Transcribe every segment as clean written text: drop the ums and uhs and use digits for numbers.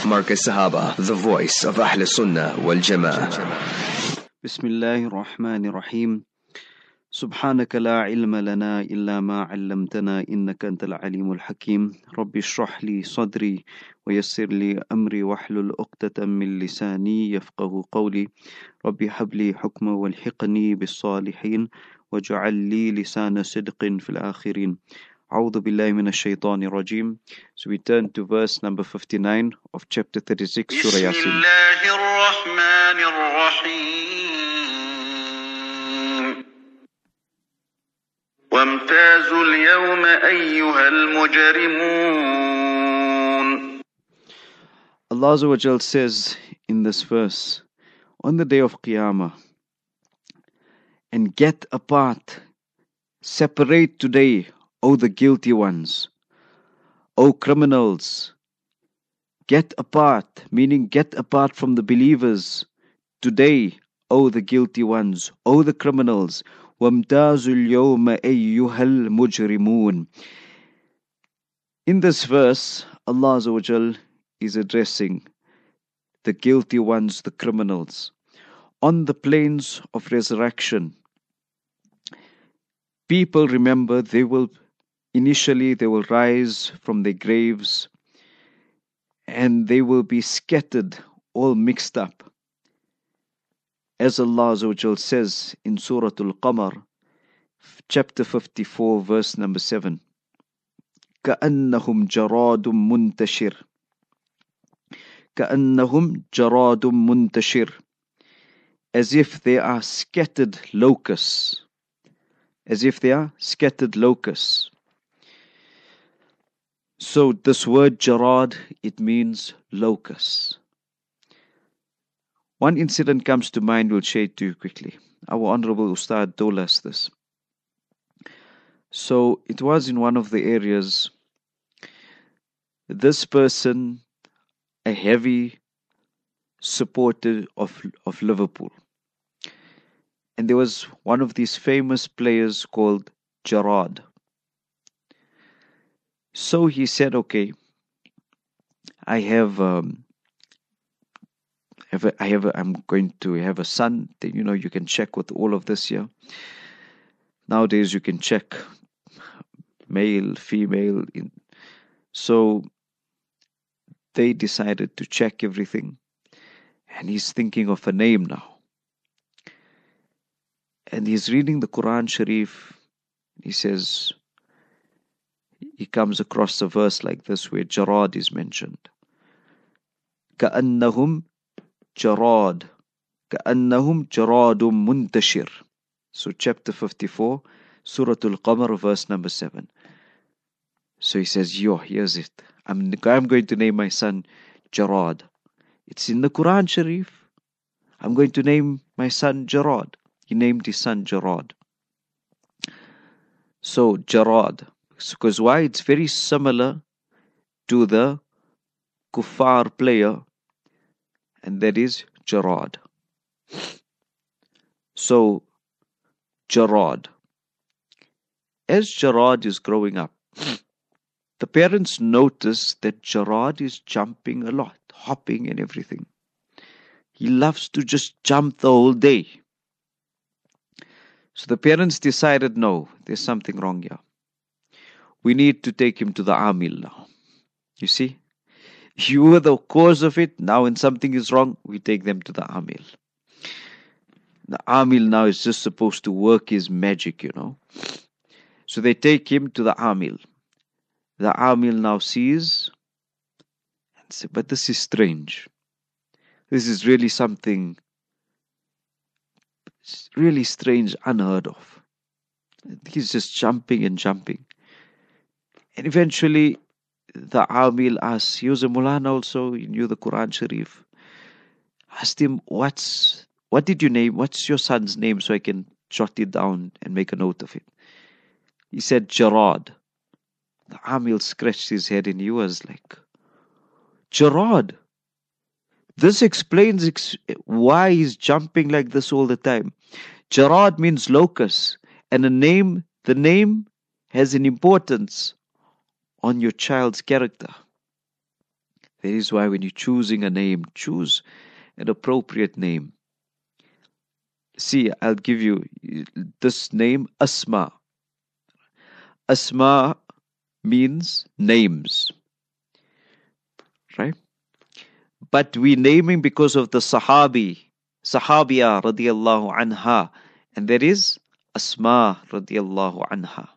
Marcus Sahaba, the voice of Ahl Sunnah wal Jama'ah. Bismillahir Rahmanir Rahim. سبحانك لا علم لنا إلا ما علمتنا إنك أنت العليم الحكيم رب اشرح لي صدري ويسر لي أمري واحلل عقدة من لساني يفقه قولي رب هب لي حكما والحقني بالصالحين واجعل لي لسان صدق في الآخرين أعوذ بالله من الشيطان الرجيم. So we turn to verse number 59 of chapter 36 Surah Yasin. بسم الله الرحمن الرحيم وامتازوا اليوم أيها المجرمون. Allah Azza wa Jal says in this verse, on the day of Qiyamah, and get apart, separate today, O the guilty ones, O criminals. Get apart, meaning get apart from the believers. Today, O the guilty ones, O the criminals. وَامْتَازُوا الْيَوْمَ أَيُّهَا الْمُجْرِمُونَ. In this verse, Allah Azza wa Jal is addressing the guilty ones, the criminals. On the plains of resurrection, people, remember, they will rise from their graves and they will be scattered, all mixed up. As Allah Azza wa Jal says in Surah Al-Qamar, chapter 54, verse number 7, كَأَنَّهُمْ جَرَادٌ مُنْتَشِرٌ كَأَنَّهُمْ جَرَادٌ مُنْتَشِرٌ, as if they are scattered locusts. As if they are scattered locusts. So this word jarad, it means locusts. One incident comes to mind, we'll share it to you quickly. Our Honorable Ustad told us this. So it was in one of the areas, this person, a heavy supporter of Liverpool. And there was one of these famous players called Gerrard. So he said, okay, I'm going to have a son. You can check with all of this here. Nowadays you can check male, female. So they decided to check everything. And he's thinking of a name now. And he's reading the Quran Sharif. He says, he comes across a verse like this where Jarad is mentioned. كَأَنَّهُمْ جَرَادٌ كَأَنَّهُمْ جَرَادٌ مُنْتَشِرٌ. So chapter 54, Surah Al-Qamar, verse number 7. So he says, here's it. I'm going to name my son Jarad. It's in the Quran Sharif. I'm going to name my son Jarad. He named his son Jarad. So Jarad. Because why? It's very similar to the kuffar player, and that is Jarad. So Jarad. As Jarad is growing up, the parents notice that Jarad is jumping a lot, hopping and everything. He loves to just jump the whole day. So the parents decided, no, there's something wrong here. We need to take him to the Amil now. You see? You were the cause of it. Now when something is wrong, we take them to the Amil. The Amil now is just supposed to work his magic, So they take him to the Amil. The Amil now sees and says, but this is strange. This is really something really strange, unheard of. He's just jumping and jumping. And eventually, the Amil asked, he was a Mulana also, he knew the Quran Sharif, asked him, what did you name, what's your son's name so I can jot it down and make a note of it? He said, Jarad. The Amil scratched his head and he was like, Jarad? This explains why he's jumping like this all the time. Jarad means locust, and the name has an importance on your child's character. That is why when you're choosing a name, choose an appropriate name. See, I'll give you this name, Asma. Asma means names, right? But we naming because of the Sahabiya radiallahu anha, and that is Asma radiallahu anha.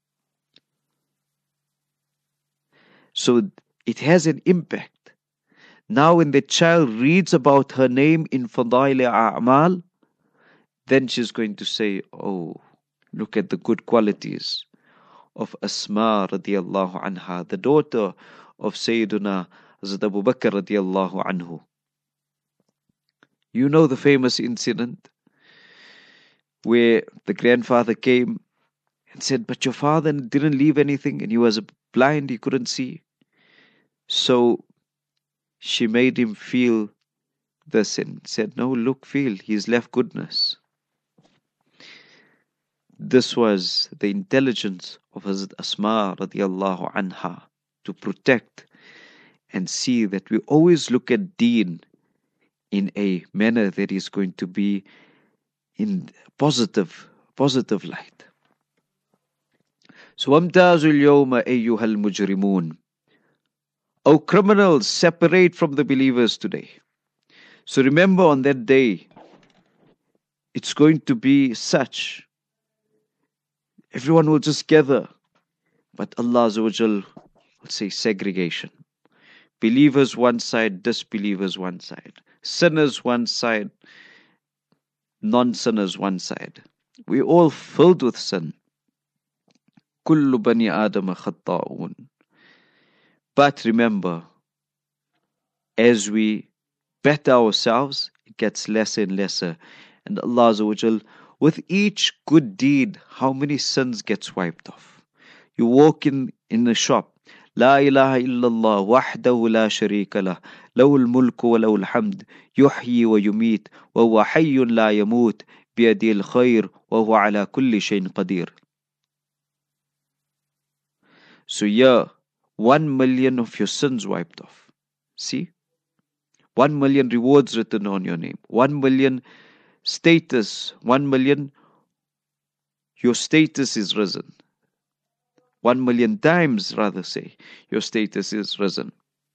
So it has an impact. Now when the child reads about her name in Fadail A'mal, then she's going to say, oh, look at the good qualities of Asma radiallahu anha, the daughter of Sayyiduna Hazrat Abu Bakr radiallahu anhu. You know the famous incident where the grandfather came and said, but your father didn't leave anything and he was blind, he couldn't see. So she made him feel this and said, no, look, feel, he's left goodness. This was the intelligence of Hazrat Asma radiallahu anha, to protect and see that we always look at deen in a manner that is going to be in positive light. So وَامْتَازُوا الْيَوْمَ أَيُّهَا الْمُجْرِمُونَ. O criminals, separate from the believers today. So remember, on that day, it's going to be such. Everyone will just gather. But Allah Azza wa Jal will say segregation. Believers one side, disbelievers one side. Sinners one side, non-sinners one side. We're all filled with sin. كُلُّ بَنِي آدَمَ خَطَّاؤُونَ. But remember, as we better ourselves, it gets lesser and lesser. And Allah Azza wa Jal, with each good deed, how many sins gets wiped off? You walk in the shop, لا إله إلا الله وحده لا شريك له له الملك وله الحمد يحيي ويميت وهو حي لا يموت بيده الخير وهو على كل شيء قدير. So yeah, 1 million of your sins wiped off. See? 1 million rewards written on your name. 1 million status. 1 million, your status is risen. 1 million times, rather say, your status is risen.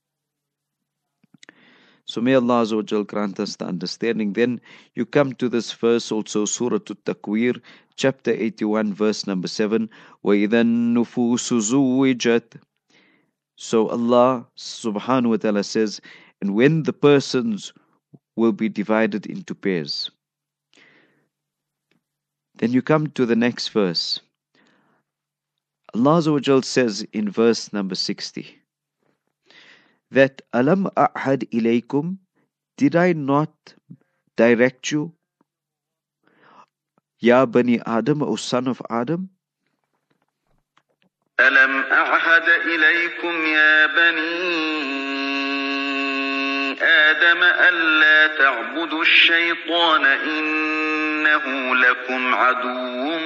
So may Allah Azza wa Jal grant us the understanding. Then you come to this verse also, Surah At-Takwir, chapter 81, verse number 7. وَإِذَا النُّفُوسُ زُوِّجَتْ. So Allah subhanahu wa ta'ala says, and when the persons will be divided into pairs. Then you come to the next verse. Allah Azza wa Jal says in verse number 60 that Alam a'had ilaykum, did I not direct you, Ya Bani Adam, O son of Adam? ألم أعهد إليكم يا بني آدم ألا تعبدوا الشيطان إنه لكم عدو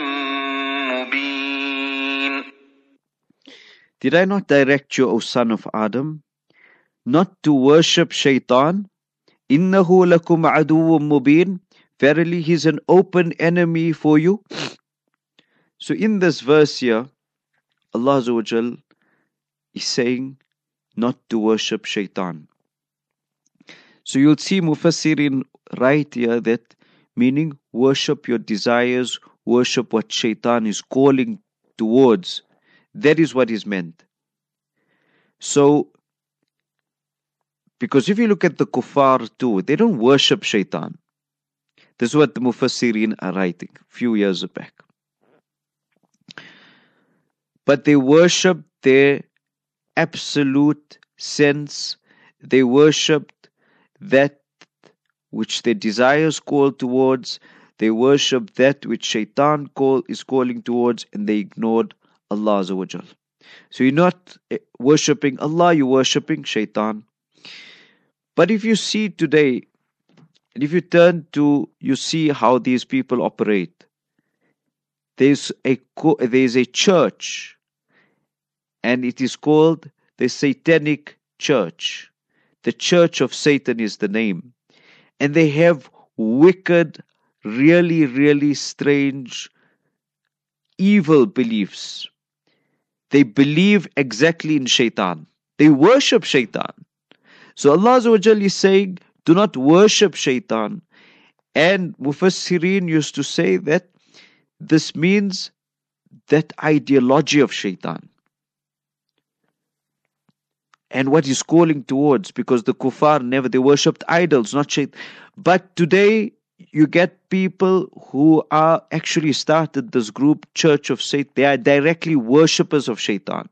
مبين. Did I not direct you, O son of Adam, not to worship Shaitan? إِنَّهُ لَكُمْ عَدُوٌ مُبِينٌ. Verily, he's an open enemy for you. So in this verse here, Allah Azza wa Jal is saying not to worship Shaitan. So you'll see Mufassirin right here that meaning worship your desires, worship what Shaitan is calling towards. That is what is meant. So, because if you look at the kuffar too, they don't worship Shaitan. This is what the Mufassirin are writing a few years back. But they worship their absolute sense. They worshipped that which their desires call towards. They worship that which Shaitan is calling towards, and they ignored Allah Azza wa Jal. So you're not worshipping Allah, you're worshipping Shaitan. But if you see today, and if you turn to, you see how these people operate. There's a church, and it is called the Satanic Church. The Church of Satan is the name. And they have wicked, really, really strange, evil beliefs. They believe exactly in shaitan. They worship shaitan. So Allah Azza wa Jal is saying, do not worship shaitan. And Mufassirin used to say that this means that ideology of shaitan. And what he's calling towards, because the kuffar they worshipped idols, not shaitan. But today, you get people who are actually started this group, Church of Satan. They are directly worshippers of shaitan.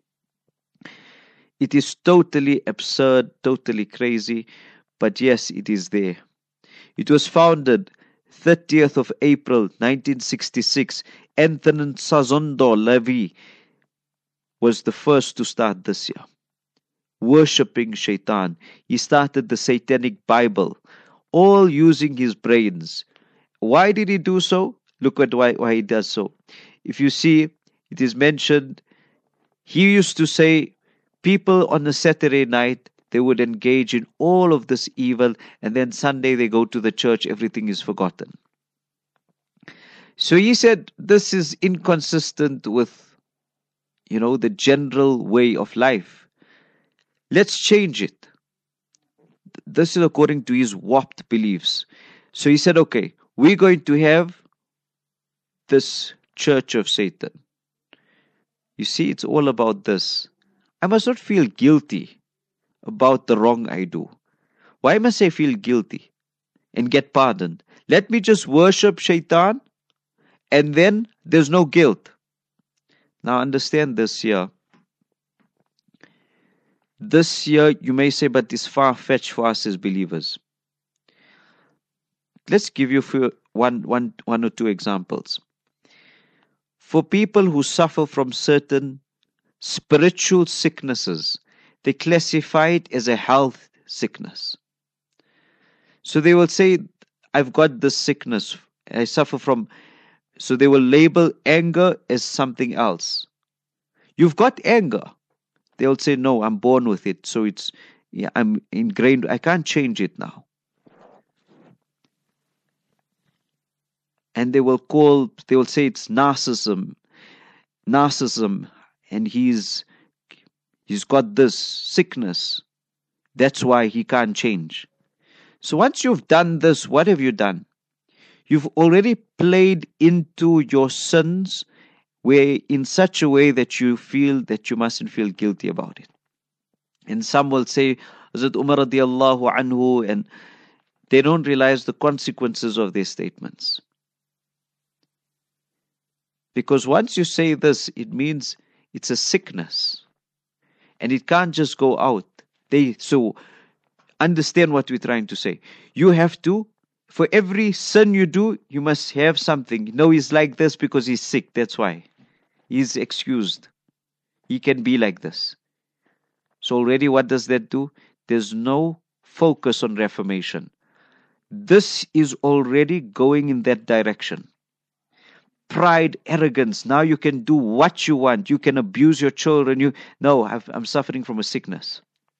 It is totally absurd, totally crazy, but yes, it is there. It was founded 30th of April 1966. Anthony Sazondo Levi was the first to start this year. Worshipping shaitan. He started the Satanic Bible, all using his brains. Why did he do so? Look at why he does so. If you see, it is mentioned, he used to say, people on a Saturday night, they would engage in all of this evil, and then Sunday they go to the church, everything is forgotten. So he said, this is inconsistent with, the general way of life. Let's change it. This is according to his warped beliefs. So he said, okay, we're going to have this Church of Satan. You see, it's all about this. I must not feel guilty about the wrong I do. Why must I feel guilty and get pardoned? Let me just worship shaitan and then there's no guilt. Now understand this here. This year, you may say, but it's far-fetched for us as believers. Let's give you one or two examples. For people who suffer from certain spiritual sicknesses, they classify it as a health sickness. So they will say, I've got this sickness, I suffer from... So they will label anger as something else. You've got anger. They will say, no, I'm born with it. So I'm ingrained. I can't change it now. And they will say it's narcissism. And he's got this sickness. That's why he can't change. So once you've done this, what have you done? You've already played into your sins in such a way that you feel that you mustn't feel guilty about it. And some will say, Hazrat Umar radiallahu anhu, and they don't realize the consequences of their statements. Because once you say this, it means it's a sickness. And it can't just go out. So understand what we're trying to say. You have to, for every sin you do, you must have something. No, he's like this because he's sick, that's why. He's excused. He can be like this. So already what does that do? There's no focus on reformation. This is already going in that direction. Pride, arrogance. Now you can do what you want. You can abuse your children. I'm suffering from a sickness.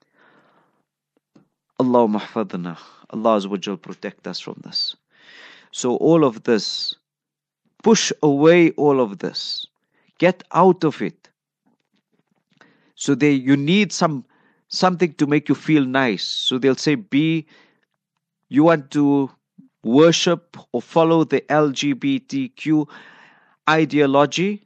Allahumma hafadhna. Allah Azza wa Jal protect us from this. So all of this, push away all of this. Get out of it. So you need something to make you feel nice. So they'll say, you want to worship or follow the LGBTQ ideology,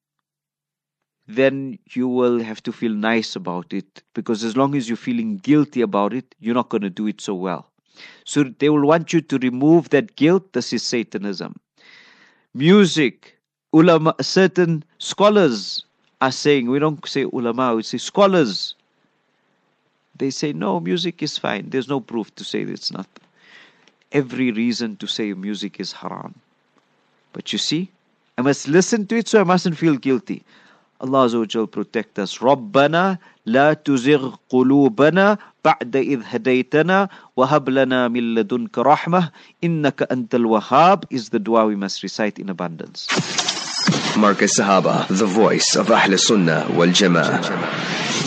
then you will have to feel nice about it. Because as long as you're feeling guilty about it, you're not going to do it so well. So they will want you to remove that guilt. This is Satanism. Music. Ulama, certain scholars are saying, we don't say ulama, we say scholars. They say, no, music is fine. There's no proof to say it's not. Every reason to say music is haram. But you see, I must listen to it so I mustn't feel guilty. Allah Azza wa Jal protect us. رَبَّنَا لَا تُزِغْ قُلُوبَنَا بَعْدَ إِذْ هَدَيْتَنَا وَهَبْ لَنَا مِن لَدُنْكَ رَحْمَةً إِنَّكَ أَنْتَ الْوَهَّابُ is the dua we must recite in abundance. Markaz Sahaba, the voice of Ahl Sunnah wal Jama'ah.